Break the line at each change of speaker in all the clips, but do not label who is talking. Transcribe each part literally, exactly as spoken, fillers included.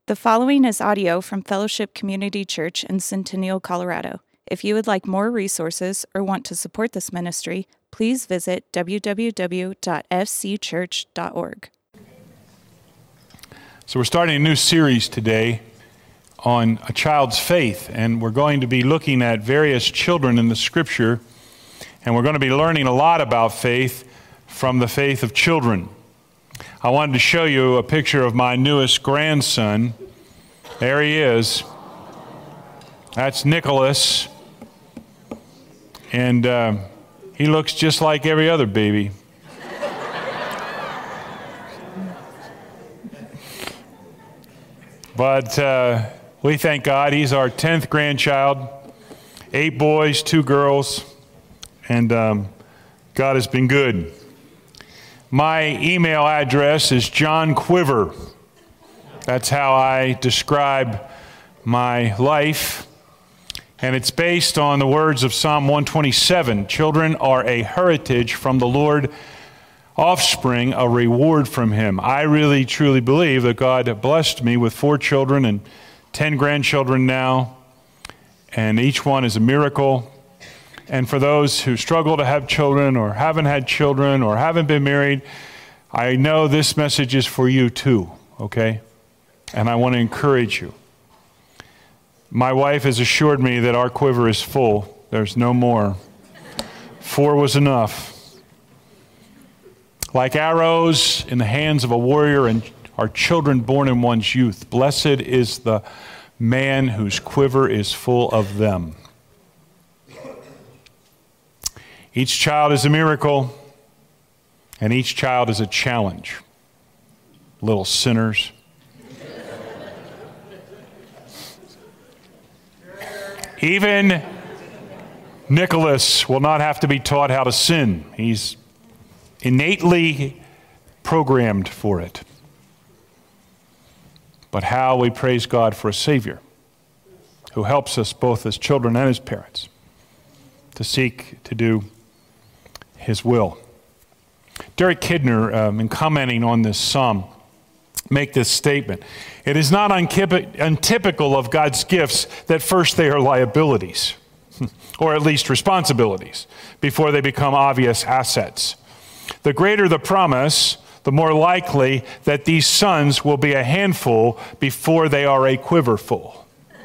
The following is audio from Fellowship Community Church in Centennial, Colorado. If you would like more resources or want to support this ministry, please visit w w w dot f c church dot org.
So we're starting a new series today on a child's faith, and we're going to be looking at various children in the Scripture, and we're going to be learning a lot about faith from the faith of children. I wanted to show you a picture of my newest grandson. There he is. That's Nicholas. And uh, he looks just like every other baby. But uh, we thank God. He's our tenth grandchild. Eight boys, two girls. And um, God has been good. My email address is John Quiver. That's how I describe my life. And it's based on the words of Psalm one twenty-seven. Children are a heritage from the Lord, offspring a reward from Him. I really, truly believe that God blessed me with four children and ten grandchildren now. And each one is a miracle. And for those who struggle to have children or haven't had children or haven't been married, I know this message is for you too, okay? And I want to encourage you. My wife has assured me that our quiver is full. There's no more. Four was enough. Like arrows in the hands of a warrior and our children born in one's youth, blessed is the man whose quiver is full of them. Each child is a miracle, and each child is a challenge. Little sinners. Even Nicholas will not have to be taught how to sin. He's innately programmed for it. But how we praise God for a Savior who helps us both as children and as parents to seek to do His will. Derek Kidner, um, in commenting on this psalm, make this statement. It is not untypical of God's gifts that first they are liabilities, or at least responsibilities, before they become obvious assets. The greater the promise, the more likely that these sons will be a handful before they are a quiverful.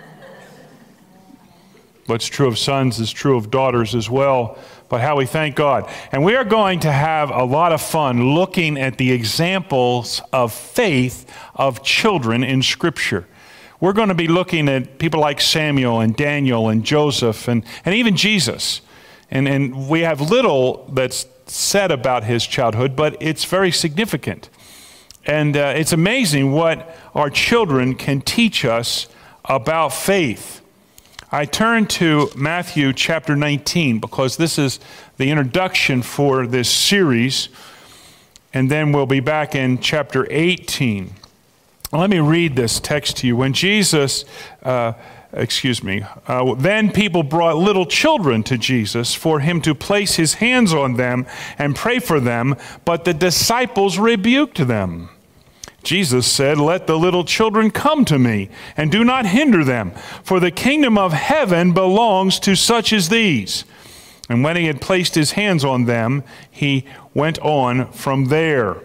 What's true of sons is true of daughters as well, but how we thank God. And we are going to have a lot of fun looking at the examples of faith of children in Scripture. We're going to be looking at people like Samuel and Daniel and Joseph and, and even Jesus. And, and we have little that's said about his childhood, but it's very significant. And uh, it's amazing what our children can teach us about faith. I turn to Matthew chapter nineteen because this is the introduction for this series, and then we'll be back in chapter eighteen. Let me read this text to you. When Jesus, uh, excuse me, uh, then people brought little children to Jesus for him to place his hands on them and pray for them, but the disciples rebuked them. Jesus said, "Let the little children come to me, and do not hinder them, for the kingdom of heaven belongs to such as these." And when he had placed his hands on them, he went on from there.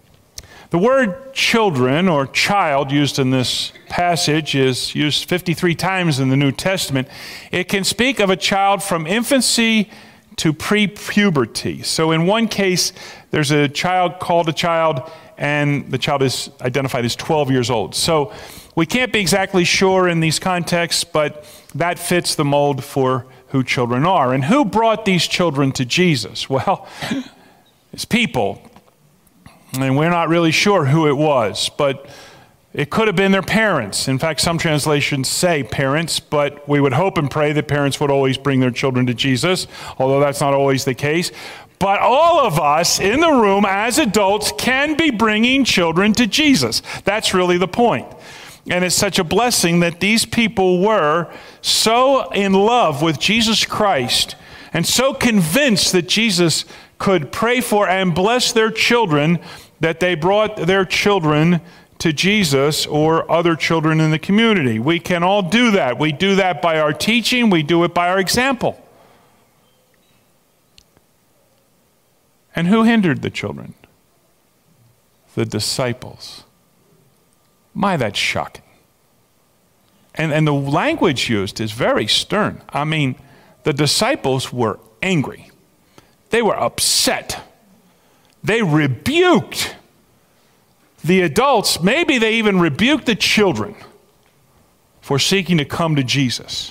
The word children or child used in this passage is used fifty-three times in the New Testament. It can speak of a child from infancy to pre-puberty. So in one case, there's a child called a child, and the child is identified as twelve years old. So we can't be exactly sure in these contexts, but that fits the mold for who children are. And who brought these children to Jesus? Well, it's people. And we're not really sure who it was, but it could have been their parents. In fact, some translations say parents, but we would hope and pray that parents would always bring their children to Jesus, although that's not always the case. But all of us in the room as adults can be bringing children to Jesus. That's really the point. And it's such a blessing that these people were so in love with Jesus Christ and so convinced that Jesus could pray for and bless their children that they brought their children to Jesus or other children in the community. We can all do that. We do that by our teaching. We do it by our example. And who hindered the children? The disciples. My, that's shocking. And, and the language used is very stern. I mean, the disciples were angry. They were upset. They rebuked the adults. Maybe they even rebuked the children for seeking to come to Jesus.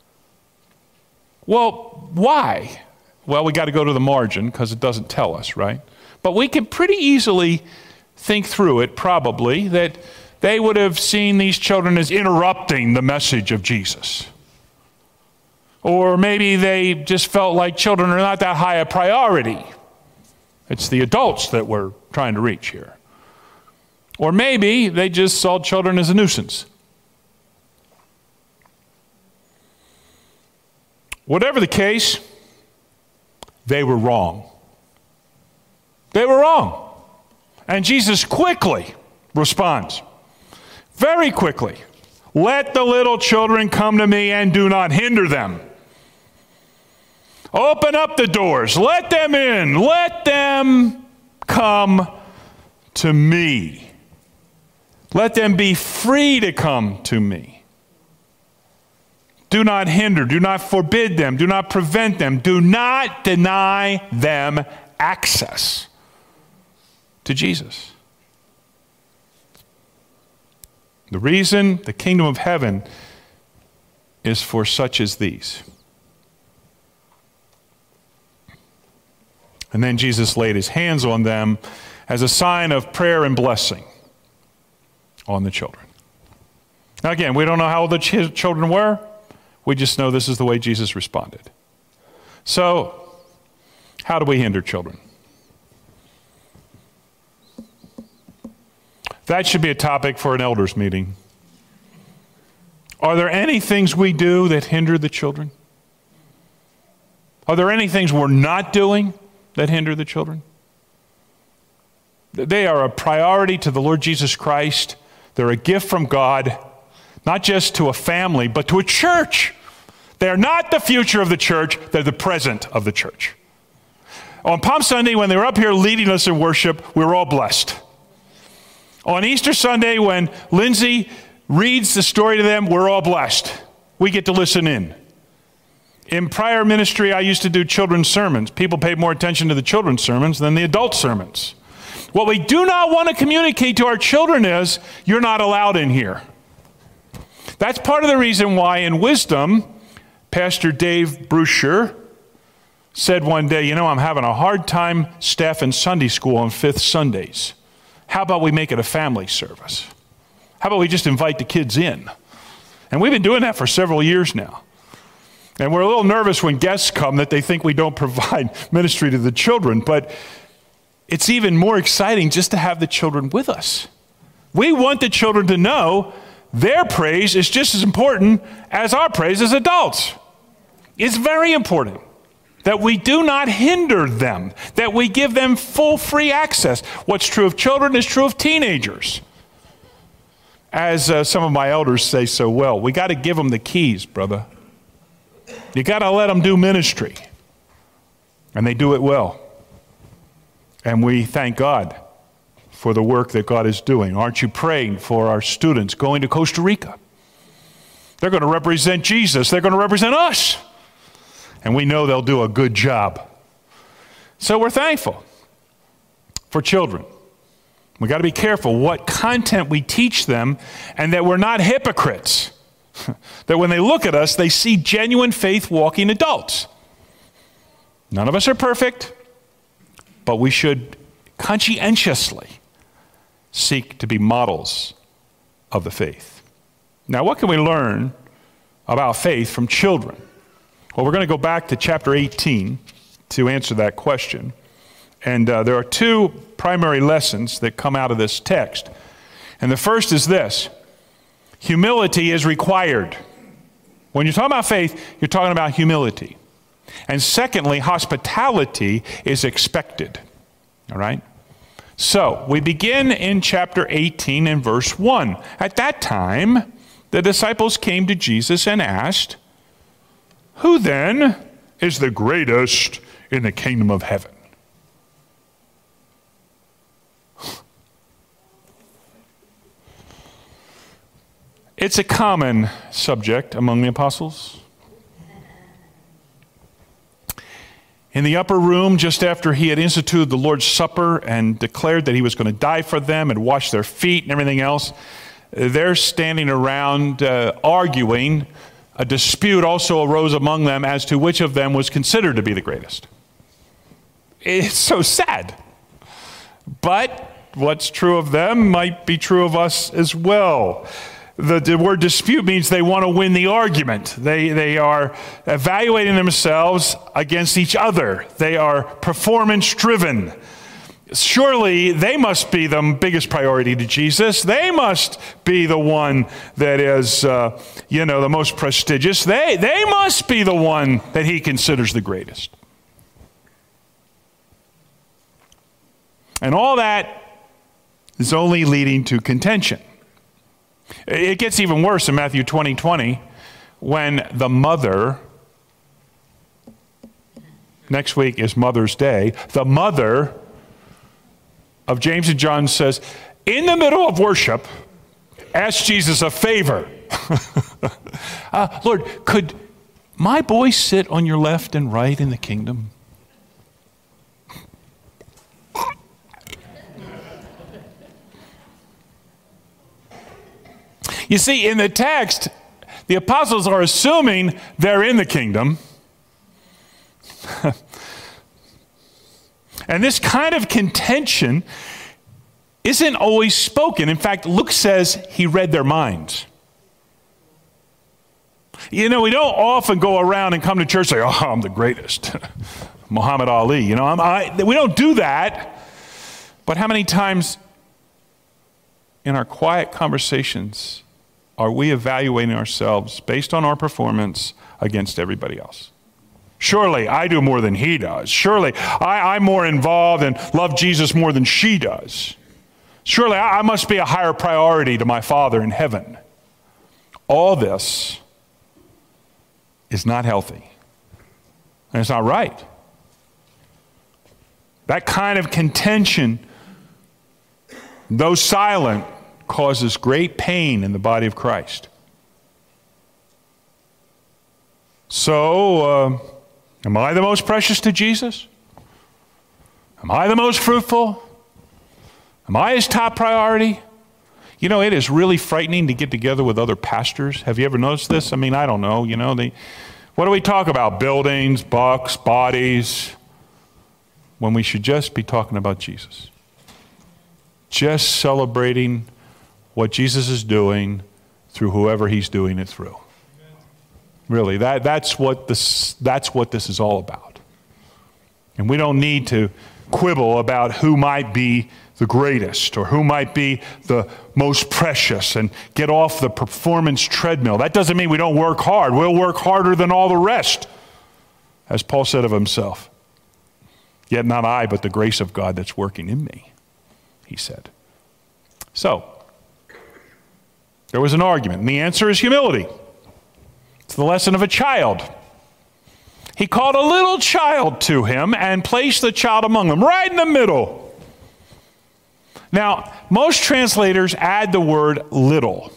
Well, why? Well, we got to go to the margin because it doesn't tell us, right? But we can pretty easily think through it, probably, that they would have seen these children as interrupting the message of Jesus. Or maybe they just felt like children are not that high a priority. It's the adults that we're trying to reach here. Or maybe they just saw children as a nuisance. Whatever the case, they were wrong. They were wrong. And Jesus quickly responds, very quickly, let the little children come to me and do not hinder them. Open up the doors. Let them in. Let them come to me. Let them be free to come to me. Do not hinder. Do not forbid them. Do not prevent them. Do not deny them access to Jesus. The reason the kingdom of heaven is for such as these. And then Jesus laid his hands on them as a sign of prayer and blessing on the children. Now again, we don't know how old the ch- children were. We just know this is the way Jesus responded. So, how do we hinder children? That should be a topic for an elders meeting. Are there any things we do that hinder the children? Are there any things we're not doing that hinder the children? They are a priority to the Lord Jesus Christ. They're a gift from God, not just to a family, but to a church. They're not the future of the church, they're the present of the church. On Palm Sunday, when they were up here leading us in worship, we were all blessed. On Easter Sunday, when Lindsay reads the story to them, we're all blessed. We get to listen in. In prior ministry, I used to do children's sermons. People paid more attention to the children's sermons than the adult sermons. What we do not want to communicate to our children is, you're not allowed in here. That's part of the reason why in Wisdom, Pastor Dave Bruscher said one day, you know, I'm having a hard time staffing Sunday school on fifth Sundays. How about we make it a family service? How about we just invite the kids in? And we've been doing that for several years now. And we're a little nervous when guests come that they think we don't provide ministry to the children, but it's even more exciting just to have the children with us. We want the children to know their praise is just as important as our praise as adults. It's very important that we do not hinder them, that we give them full free access. What's true of children is true of teenagers. As uh, some of my elders say so well, we got to give them the keys, brother. You got to let them do ministry. And they do it well. And we thank God for the work that God is doing. Aren't you praying for our students going to Costa Rica? They're going to represent Jesus. They're going to represent us. And we know they'll do a good job. So we're thankful for children. We got to be careful what content we teach them and that we're not hypocrites. That when they look at us, they see genuine faith-walking adults. None of us are perfect, but we should conscientiously seek to be models of the faith. Now, what can we learn about faith from children? Well, we're going to go back to chapter eighteen to answer that question. And uh, there are two primary lessons that come out of this text. And the first is this: humility is required. When you're talking about faith, you're talking about humility. And secondly, hospitality is expected. All right? So we begin in chapter eighteen and verse one. At that time, the disciples came to Jesus and asked, "Who then is the greatest in the kingdom of heaven?" It's a common subject among the apostles. In the upper room, just after he had instituted the Lord's Supper and declared that he was going to die for them and wash their feet and everything else, they're standing around uh, arguing. A dispute also arose among them as to which of them was considered to be the greatest. It's so sad. But what's true of them might be true of us as well. The, the word dispute means they want to win the argument. They, they are evaluating themselves against each other. They are performance-driven. Surely they must be the biggest priority to Jesus. They must be the one that is, uh, you know, the most prestigious. They, they must be the one that he considers the greatest. And all that is only leading to contention. It gets even worse in Matthew twenty twenty when the mother, next week is Mother's Day, the mother of James and John says, in the middle of worship, ask Jesus a favor. uh, Lord, could my boy sit on your left and right in the kingdom? You see, in the text, the apostles are assuming they're in the kingdom. And this kind of contention isn't always spoken. In fact, Luke says he read their minds. You know, we don't often go around and come to church and say, oh, I'm the greatest. Muhammad Ali, you know, I'm, I, we don't do that. But how many times in our quiet conversations are we evaluating ourselves based on our performance against everybody else? Surely I do more than he does. Surely I, I'm more involved and love Jesus more than she does. Surely I, I must be a higher priority to my Father in heaven. All this is not healthy. And it's not right. That kind of contention, though silent, causes great pain in the body of Christ. So, uh, am I the most precious to Jesus? Am I the most fruitful? Am I his top priority? You know, it is really frightening to get together with other pastors. Have you ever noticed this? I mean, I don't know, you know, they, what do we talk about? Buildings, bucks, bodies, when we should just be talking about Jesus. Just celebrating what Jesus is doing through whoever he's doing it through. Really, that, that's, what this, that's what this is all about. And we don't need to quibble about who might be the greatest or who might be the most precious and get off the performance treadmill. That doesn't mean we don't work hard. We'll work harder than all the rest, as Paul said of himself. Yet not I, but the grace of God that's working in me, he said. So, there was an argument, and the answer is humility. It's the lesson of a child. He called a little child to him and placed the child among them, right in the middle. Now, most translators add the word little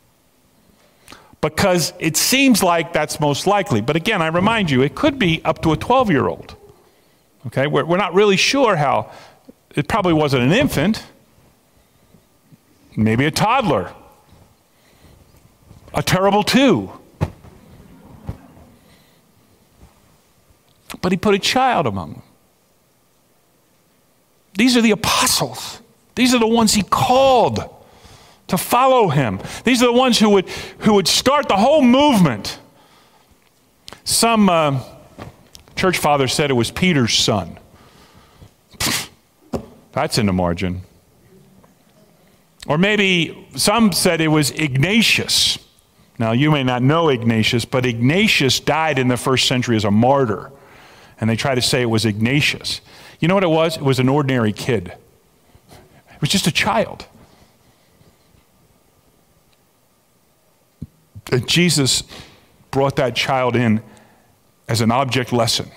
because it seems like that's most likely. But again, I remind you, it could be up to a twelve-year-old. Okay, we're, we're not really sure how. It probably wasn't an infant. Maybe a toddler. A terrible two. But he put a child among them. These are the apostles. These are the ones he called to follow him. These are the ones who would, who would start the whole movement. Some uh, church father said it was Peter's son. That's in the margin. Or maybe some said it was Ignatius. Now, you may not know Ignatius, but Ignatius died in the first century as a martyr. And they try to say it was Ignatius. You know what it was? It was an ordinary kid. It was just a child. And Jesus brought that child in as an object lesson.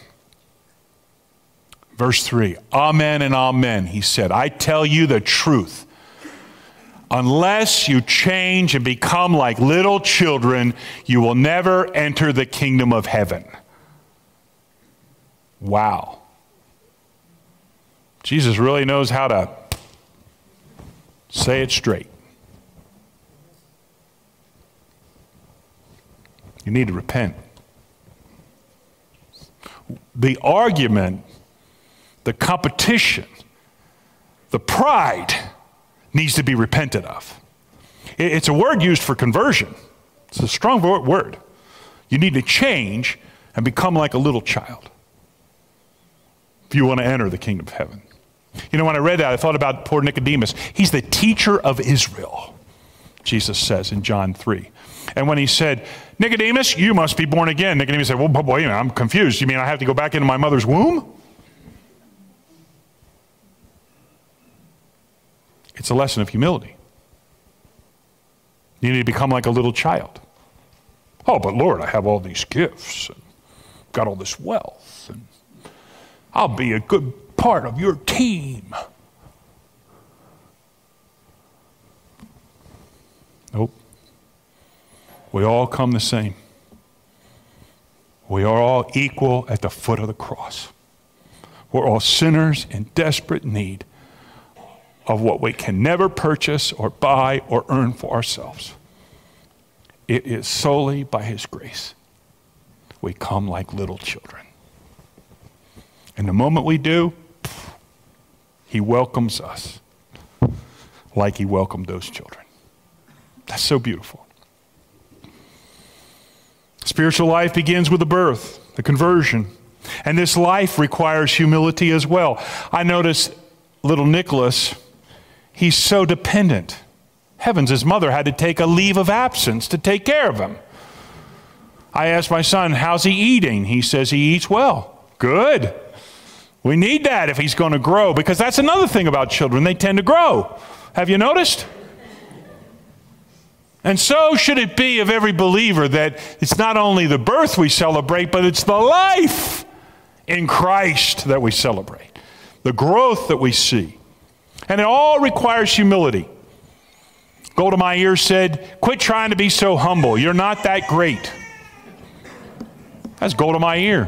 Verse three, amen and amen, he said, I tell you the truth. Unless you change and become like little children, you will never enter the kingdom of heaven. Wow. Jesus really knows how to say it straight. You need to repent. The argument, the competition, the pride needs to be repented of. It's a word used for conversion. It's a strong word. You need to change and become like a little child if you want to enter the kingdom of heaven. You know, when I read that, I thought about poor Nicodemus. He's the teacher of Israel, Jesus says in John three. And when he said, Nicodemus, you must be born again. Nicodemus said, well, boy, I'm confused. You mean I have to go back into my mother's womb? It's a lesson of humility. You need to become like a little child. Oh, but Lord, I have all these gifts, and got all this wealth, and I'll be a good part of your team. Nope. We all come the same. We are all equal at the foot of the cross. We're all sinners in desperate need of what we can never purchase or buy or earn for ourselves. It is solely by his grace we come like little children. And the moment we do, he welcomes us like he welcomed those children. That's so beautiful. Spiritual life begins with the birth, the conversion. And this life requires humility as well. I notice little Nicholas, he's so dependent. Heavens, his mother had to take a leave of absence to take care of him. I asked my son, how's he eating? He says he eats well. Good. We need that if he's going to grow, because that's another thing about children. They tend to grow. Have you noticed? And so should it be of every believer, that it's not only the birth we celebrate, but it's the life in Christ that we celebrate, the growth that we see. And it all requires humility. Golda Meir said, quit trying to be so humble. You're not that great. That's Golda Meir.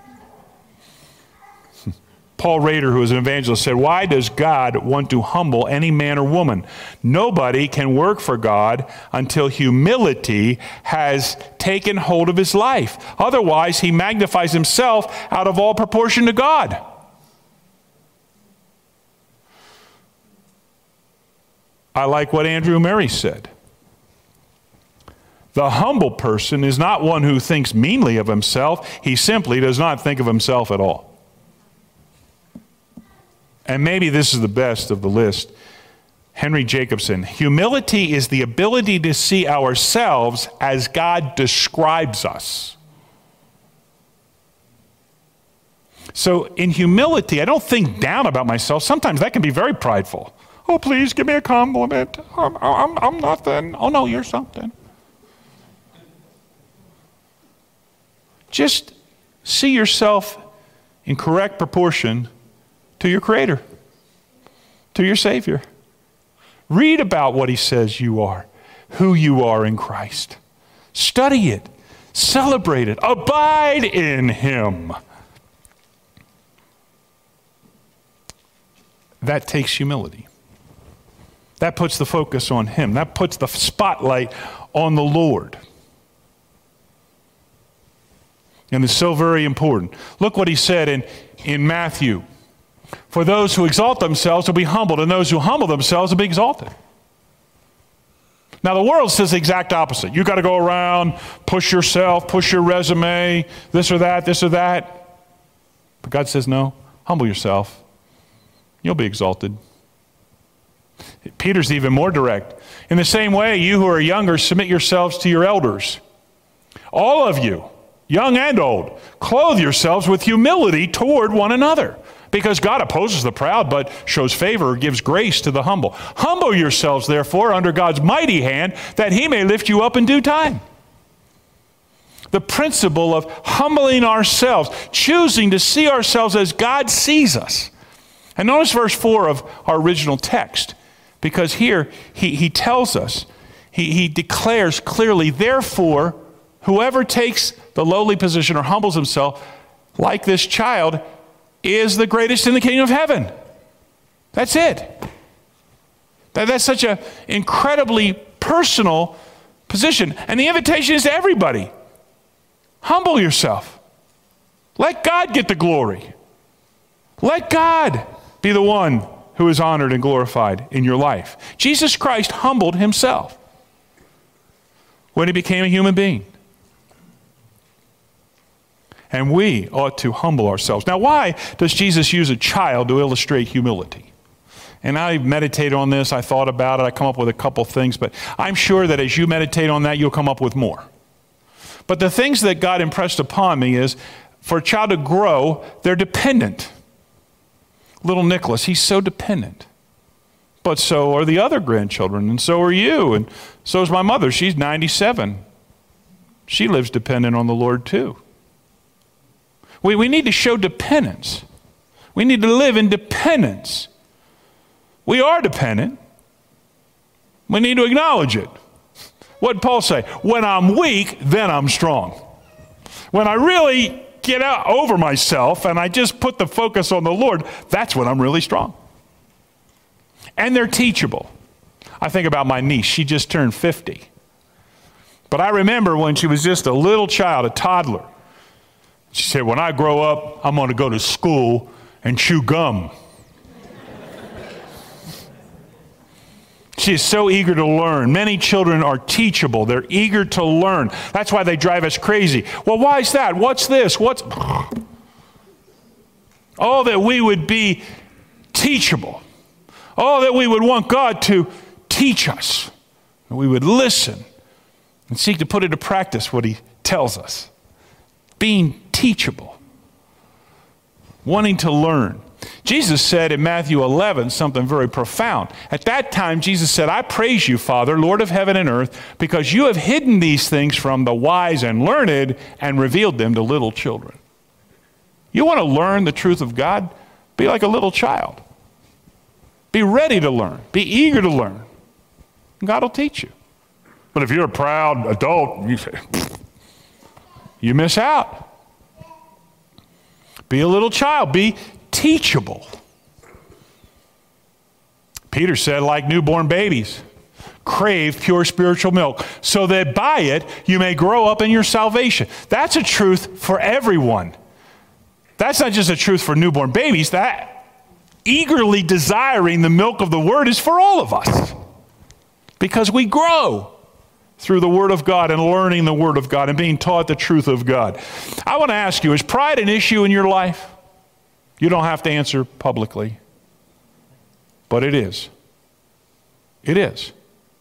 Paul Rader, who was an evangelist, said, why does God want to humble any man or woman? Nobody can work for God until humility has taken hold of his life. Otherwise, he magnifies himself out of all proportion to God. I like what Andrew Murray said. The humble person is not one who thinks meanly of himself. He simply does not think of himself at all. And maybe this is the best of the list. Henry Jacobson, humility is the ability to see ourselves as God describes us. So in humility, I don't think down about myself. Sometimes that can be very prideful. Oh, please give me a compliment. I'm, I'm, I'm nothing. Oh, no, you're something. Just see yourself in correct proportion to your Creator, to your Savior. Read about what he says you are, who you are in Christ. Study it, celebrate it, abide in him. That takes humility. That puts the focus on him. That puts the spotlight on the Lord. And it's so very important. Look what he said in, in Matthew. For those who exalt themselves will be humbled, and those who humble themselves will be exalted. Now the world says the exact opposite. You got to go around, push yourself, push your resume, this or that, this or that. But God says, no, humble yourself. You'll be exalted. Peter's even more direct. In the same way, you who are younger, submit yourselves to your elders. All of you, young and old, clothe yourselves with humility toward one another. Because God opposes the proud, but shows favor or gives grace to the humble. Humble yourselves, therefore, under God's mighty hand, that he may lift you up in due time. The principle of humbling ourselves, choosing to see ourselves as God sees us. And notice verse four of our original text, because here he, he tells us, he, he declares clearly, therefore, whoever takes the lowly position or humbles himself like this child is the greatest in the kingdom of heaven. That's it. That, that's such an incredibly personal position. And the invitation is to everybody. Humble yourself. Let God get the glory. Let God be the one who is honored and glorified in your life. Jesus Christ humbled himself when he became a human being. And we ought to humble ourselves. Now, why does Jesus use a child to illustrate humility? And I meditated on this, I thought about it, I come up with a couple things, but I'm sure that as you meditate on that, you'll come up with more. But the things that God impressed upon me is, for a child to grow, they're dependent. Little Nicholas, he's so dependent. But so are the other grandchildren, and so are you, and so is my mother. She's ninety-seven. She lives dependent on the Lord too. We, we need to show dependence. We need to live in dependence. We are dependent. We need to acknowledge it. What did Paul say? When I'm weak, then I'm strong. When I really get out over myself and I just put the focus on the Lord, that's when I'm really strong. And they're teachable. I think about my niece. She just turned fifty. But I remember when she was just a little child, a toddler. She said, when I grow up, I'm going to go to school and chew gum. She is so eager to learn. Many children are teachable. They're eager to learn. That's why they drive us crazy. Well, why is that? What's this? What's... Oh, that we would be teachable. Oh, that we would want God to teach us. That we would listen and seek to put into practice what he tells us. Being teachable. Wanting to learn. Jesus said in Matthew eleven something very profound. At that time, Jesus said, I praise you, Father, Lord of heaven and earth, because you have hidden these things from the wise and learned and revealed them to little children. You want to learn the truth of God? Be like a little child. Be ready to learn. Be eager to learn. God will teach you. But if you're a proud adult, you say, you miss out. Be a little child. Be teachable. Peter said, like newborn babies, crave pure spiritual milk, so that by it you may grow up in your salvation. That's a truth for everyone. That's not just a truth for newborn babies. That eagerly desiring the milk of the Word is for all of us. Because we grow through the Word of God and learning the Word of God and being taught the truth of God. I want to ask you, is pride an issue in your life? You don't have to answer publicly, but it is. It is.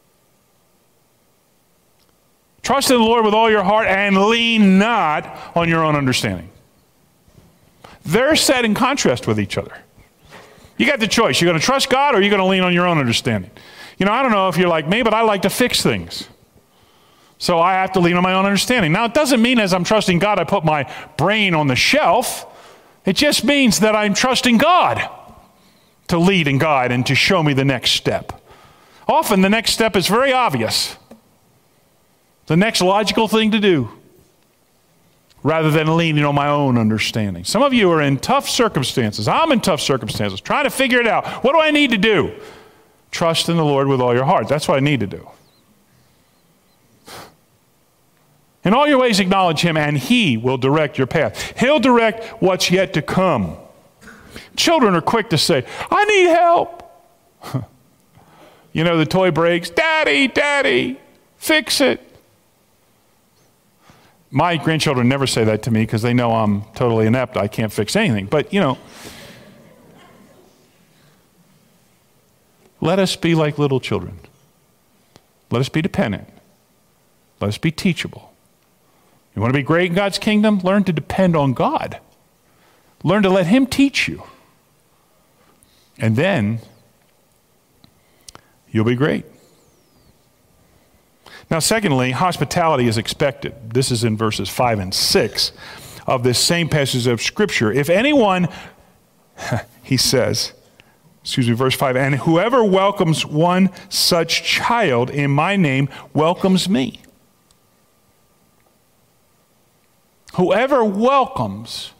Trust in the Lord with all your heart and lean not on your own understanding. They're set in contrast with each other. You got the choice. You're going to trust God or you're going to lean on your own understanding. You know, I don't know if you're like me, but I like to fix things. So I have to lean on my own understanding. Now, it doesn't mean as I'm trusting God, I put my brain on the shelf. It just means that I'm trusting God to lead and guide and to show me the next step. Often the next step is very obvious. The next logical thing to do, rather than leaning on my own understanding. Some of you are in tough circumstances. I'm in tough circumstances, trying to figure it out. What do I need to do? Trust in the Lord with all your heart. That's what I need to do. In all your ways acknowledge him, and he will direct your path. He'll direct what's yet to come. Children are quick to say, I need help. You know, the toy breaks. Daddy, Daddy, fix it. My grandchildren never say that to me because they know I'm totally inept. I can't fix anything. But, you know, let us be like little children. Let us be dependent. Let us be teachable. You want to be great in God's kingdom? Learn to depend on God. Learn to let him teach you. And then you'll be great. Now, secondly, hospitality is expected. This is in verses five and six of this same passage of Scripture. If anyone, he says, excuse me, verse five, and whoever welcomes one such child in my name welcomes me. Whoever welcomes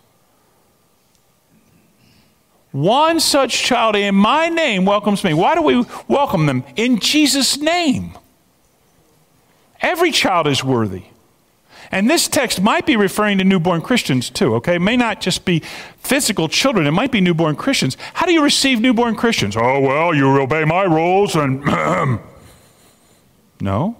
one such child in my name welcomes me. Why do we welcome them? In Jesus' name. Every child is worthy. And this text might be referring to newborn Christians too, okay? It may not just be physical children. It might be newborn Christians. How do you receive newborn Christians? Oh, well, you obey my rules and... No.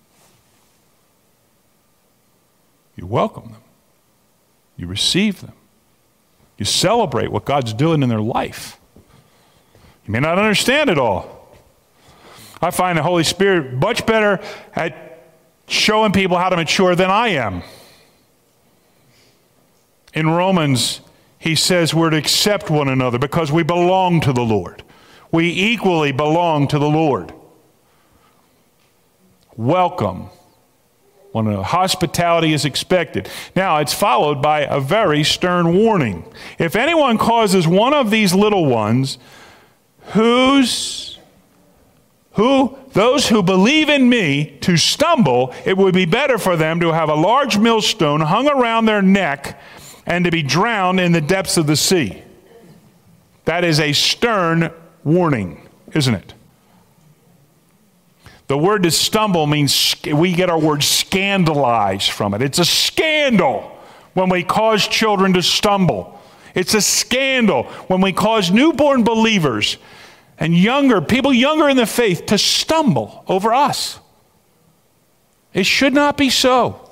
You welcome them. You receive them. You celebrate what God's doing in their life. You may not understand it all. I find the Holy Spirit much better at showing people how to mature than I am. In Romans, he says we're to accept one another because we belong to the Lord. We equally belong to the Lord. Welcome. When a hospitality is expected. Now, it's followed by a very stern warning. If anyone causes one of these little ones, whose, who, those who believe in me to stumble, it would be better for them to have a large millstone hung around their neck and to be drowned in the depths of the sea. That is a stern warning, isn't it? The word to stumble means, we get our word scandalize from it. It's a scandal when we cause children to stumble. It's a scandal when we cause newborn believers and younger, people younger in the faith to stumble over us. It should not be so.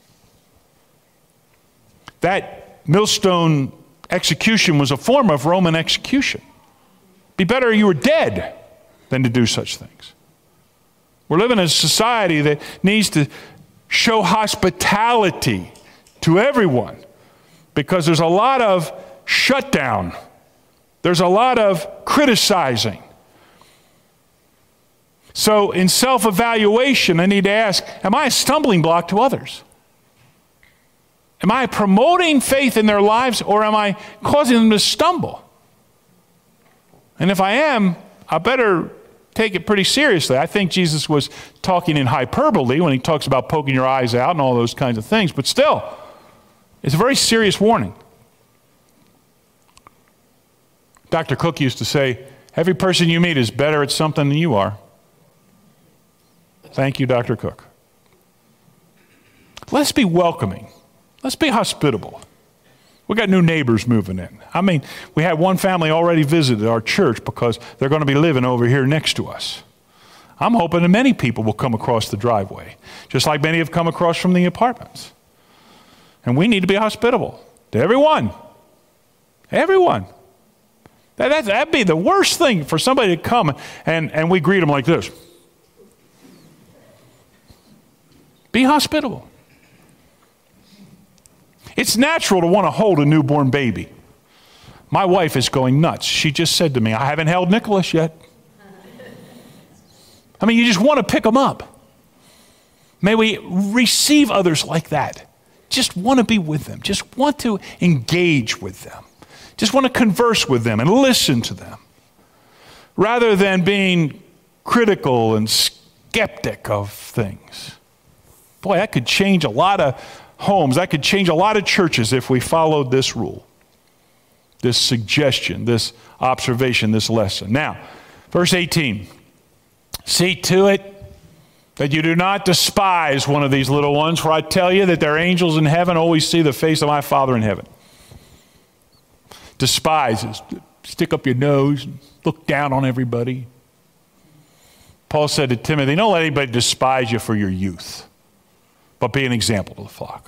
That millstone execution was a form of Roman execution. It'd be better you were dead than to do such things. We're living in a society that needs to show hospitality to everyone because there's a lot of shutdown. There's a lot of criticizing. So in self-evaluation, I need to ask, am I a stumbling block to others? Am I promoting faith in their lives or am I causing them to stumble? And if I am, I better take it pretty seriously. I think Jesus was talking in hyperbole when he talks about poking your eyes out and all those kinds of things, but still, it's a very serious warning. Doctor Cook used to say, every person you meet is better at something than you are. Thank you, Doctor Cook. Let's be welcoming. Let's be hospitable. We got new neighbors moving in. I mean, we had one family already visited our church because they're going to be living over here next to us. I'm hoping that many people will come across the driveway, just like many have come across from the apartments. And we need to be hospitable to everyone. Everyone. That, that, that'd be the worst thing for somebody to come and, and we greet them like this. Be hospitable. It's natural to want to hold a newborn baby. My wife is going nuts. She just said to me, I haven't held Nicholas yet. I mean, you just want to pick them up. May we receive others like that. Just want to be with them. Just want to engage with them. Just want to converse with them and listen to them. Rather than being critical and skeptic of things. Boy, that could change a lot of homes. That could change a lot of churches if we followed this rule, this suggestion, this observation, this lesson. Now, verse eighteen, see to it that you do not despise one of these little ones, for I tell you that their angels in heaven always see the face of my Father in heaven. Despise is stick up your nose and look down on everybody. Paul said to Timothy, don't let anybody despise you for your youth, but be an example to the flock.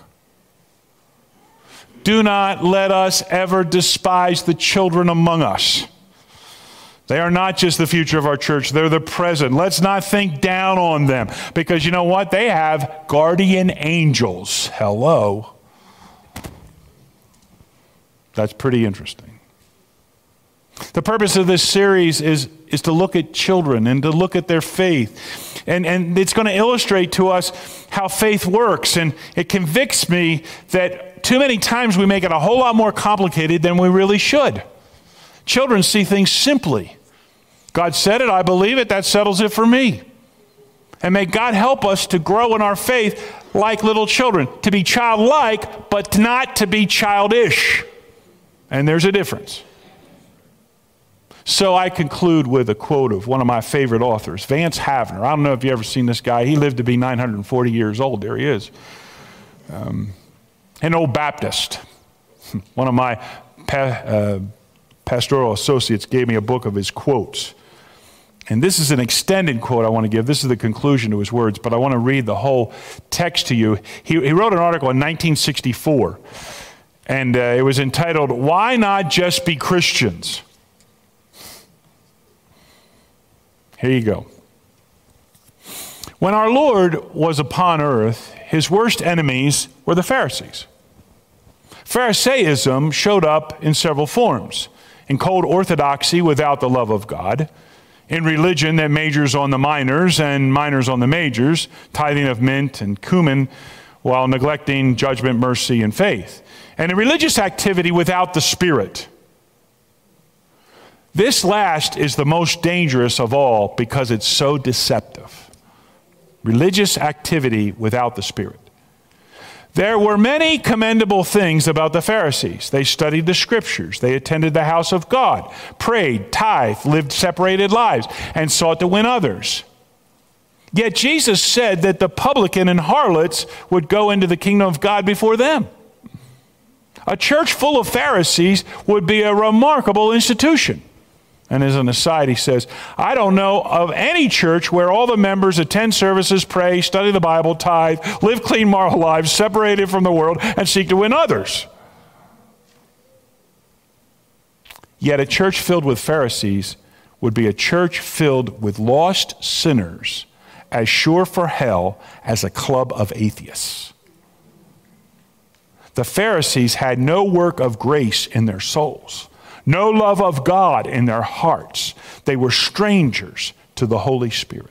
Do not let us ever despise the children among us. They are not just the future of our church, they're the present. Let's not think down on them, because you know what? They have guardian angels. Hello. That's pretty interesting. The purpose of this series is, is to look at children and to look at their faith. And, and it's going to illustrate to us how faith works. And it convicts me that too many times we make it a whole lot more complicated than we really should. Children see things simply. God said it, I believe it, that settles it for me. And may God help us to grow in our faith like little children, to be childlike, but not to be childish. And there's a difference. So I conclude with a quote of one of my favorite authors, Vance Havner. I don't know if you've ever seen this guy. He lived to be nine hundred forty years old. There he is. Um, an old Baptist. One of my pa- uh, pastoral associates gave me a book of his quotes. And this is an extended quote I want to give. This is the conclusion to his words, but I want to read the whole text to you. He, he wrote an article in nineteen sixty-four, and uh, it was entitled, "Why Not Just Be Christians?" Here you go. When our Lord was upon earth, his worst enemies were the Pharisees. Pharisaism showed up in several forms: in cold orthodoxy without the love of God, in religion that majors on the minors and minors on the majors, tithing of mint and cumin while neglecting judgment, mercy, and faith, and in religious activity without the Spirit. This last is the most dangerous of all because it's so deceptive. Religious activity without the Spirit. There were many commendable things about the Pharisees. They studied the Scriptures. They attended the house of God, prayed, tithed, lived separated lives, and sought to win others. Yet Jesus said that the publican and harlots would go into the kingdom of God before them. A church full of Pharisees would be a remarkable institution. And as an aside, he says, I don't know of any church where all the members attend services, pray, study the Bible, tithe, live clean moral lives, separated from the world, and seek to win others. Yet a church filled with Pharisees would be a church filled with lost sinners, as sure for hell as a club of atheists. The Pharisees had no work of grace in their souls, no love of God in their hearts. They were strangers to the Holy Spirit.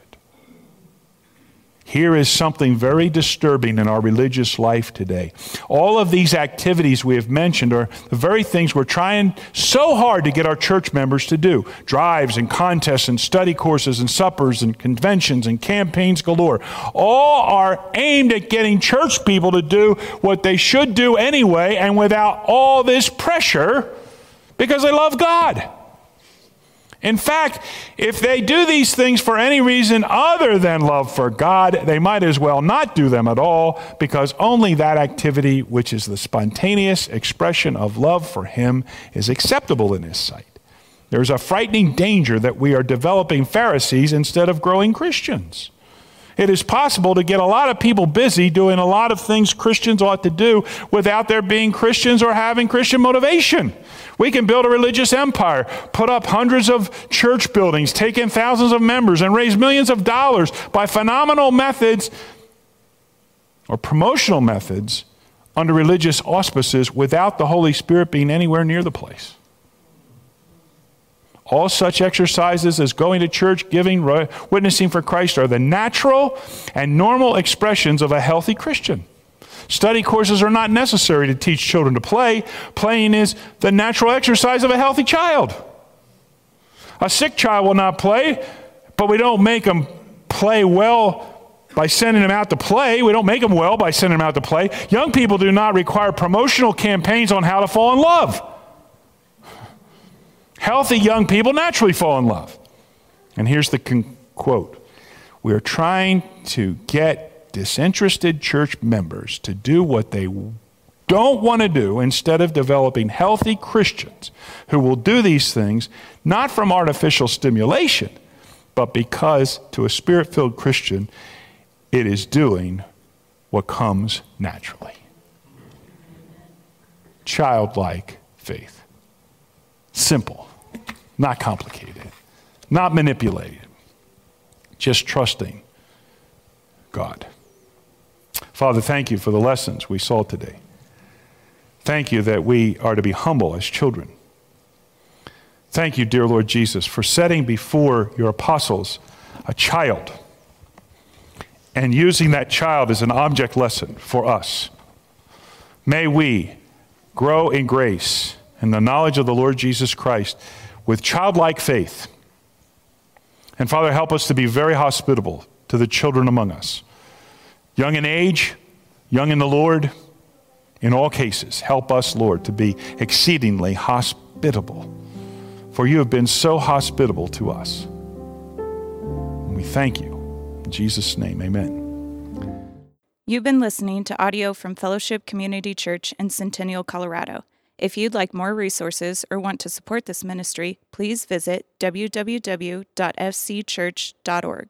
Here is something very disturbing in our religious life today. All of these activities we have mentioned are the very things we're trying so hard to get our church members to do. Drives and contests and study courses and suppers and conventions and campaigns galore. All are aimed at getting church people to do what they should do anyway, and without all this pressure, because they love God. In fact, if they do these things for any reason other than love for God, they might as well not do them at all, because only that activity which is the spontaneous expression of love for Him is acceptable in His sight. There's a frightening danger that we are developing Pharisees instead of growing Christians. It is possible to get a lot of people busy doing a lot of things Christians ought to do without there being Christians or having Christian motivation. We can build a religious empire, put up hundreds of church buildings, take in thousands of members, and raise millions of dollars by phenomenal methods or promotional methods under religious auspices without the Holy Spirit being anywhere near the place. All such exercises as going to church, giving, witnessing for Christ are the natural and normal expressions of a healthy Christian. Study courses are not necessary to teach children to play. Playing is the natural exercise of a healthy child. A sick child will not play, but we don't make them play well by sending them out to play. We don't make them well by sending them out to play. Young people do not require promotional campaigns on how to fall in love. Healthy young people naturally fall in love. And here's the con- quote. We are trying to get disinterested church members to do what they don't want to do instead of developing healthy Christians who will do these things not from artificial stimulation, but because to a Spirit-filled Christian, it is doing what comes naturally. Childlike faith. Simple. Not complicated, not manipulated, just trusting God. Father, thank you for the lessons we saw today. Thank you that we are to be humble as children. Thank you, dear Lord Jesus, for setting before your apostles a child and using that child as an object lesson for us. May we grow in grace and the knowledge of the Lord Jesus Christ with childlike faith. And Father, help us to be very hospitable to the children among us. Young in age, young in the Lord, in all cases, help us, Lord, to be exceedingly hospitable. For you have been so hospitable to us. And we thank you. In Jesus' name, amen.
You've been listening to audio from Fellowship Community Church in Centennial, Colorado. If you'd like more resources or want to support this ministry, please visit w w w dot f c church dot org.